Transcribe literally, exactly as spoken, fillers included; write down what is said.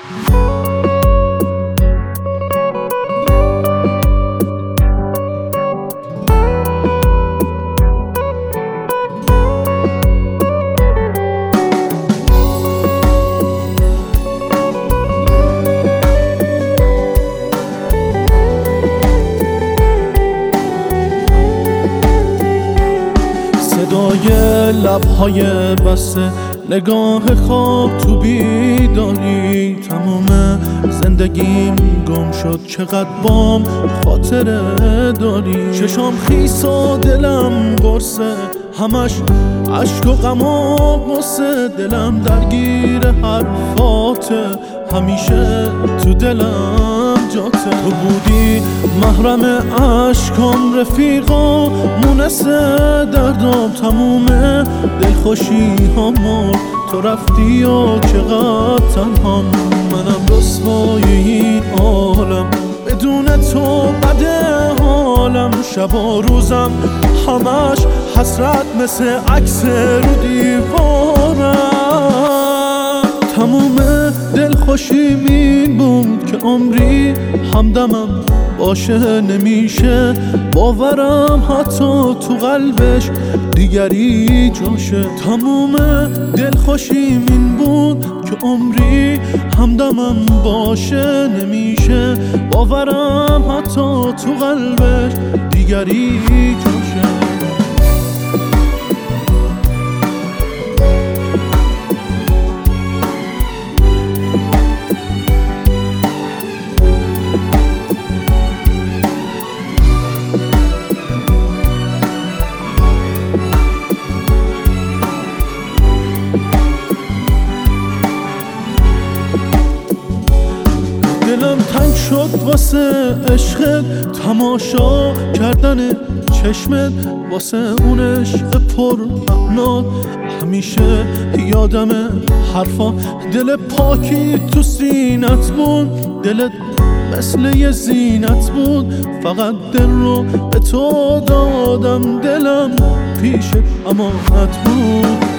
صدای لبهای بسته، نگاه خواب تو بیداری، تموم زندگیم گم شد. چقدر بام خاطره داری، چشام خیس و دلم قرصه، همش عشق و غم و غصه. دلم درگیر حرفاته، همیشه تو دلم جاته. تو بودی محرم عشقام، رفیقا مونس دردام. تموم دلخوشی ها مرد، تو رفتی و چقدر تنهام. منم رسوای این عالم، بدون تو بده حالم. شب و روزم همش حسرت، مثل عکس رو دیوارم. تموم دلخوشیم این بود که عمری همدمم باشه. نمیشه باورم حتی تو قلبش دیگری جاشه. تموم دلخوشیم این بود که عمری همدمم باشه. نمیشه باورم حتی تو قلبش دیگری جاشه. دلم تنگ شد واسه عشقت، تماشا کردن چشمت، واسه اون عشق پر معنات. همیشه یادم حرفا، دل پاکی تو سینت بود. دلت مثل یه زینت بود، فقط دل رو به تو دادم. دلم پیشت امانت بود.